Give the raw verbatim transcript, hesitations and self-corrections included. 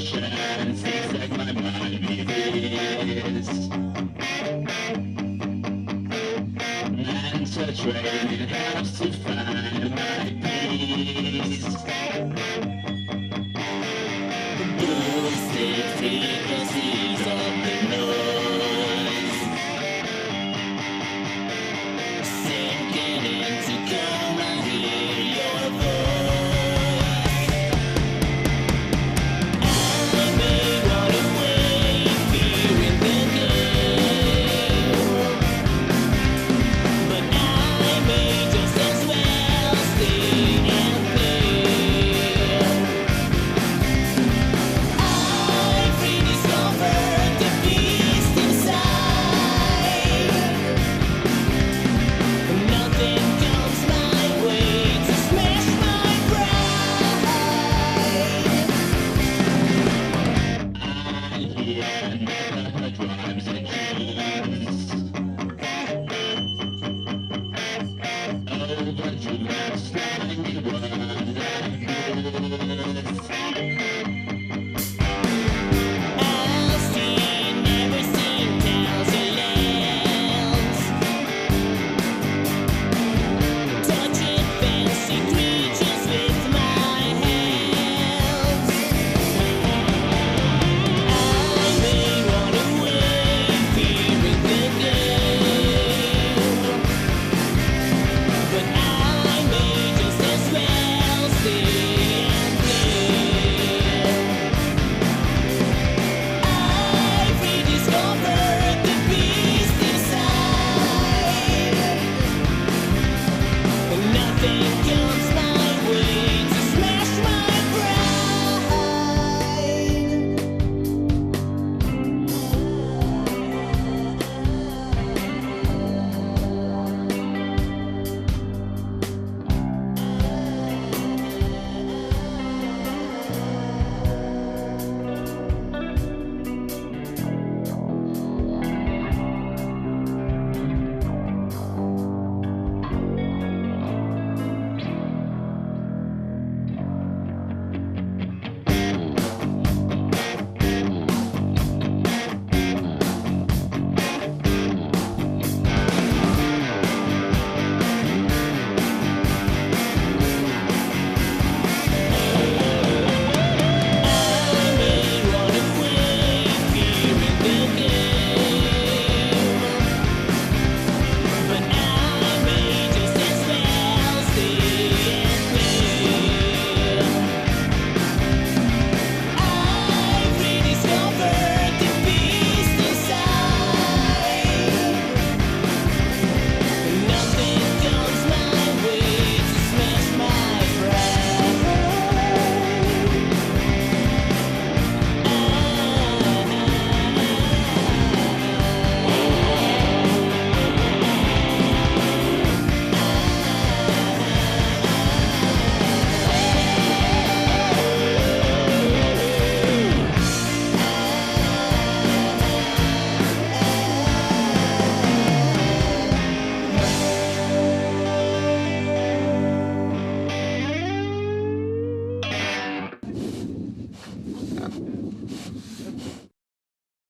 ocean, zigzag my mind reveals. Mental training helps to find my peace. Boosted frequencies of the noise, sinking in to come and hear your voice. I may run away, fearing the good, but I may just as well stay and fail. I've rediscovered the beast inside. Nothing comes my way to smash my pride. I hear never heard rhymes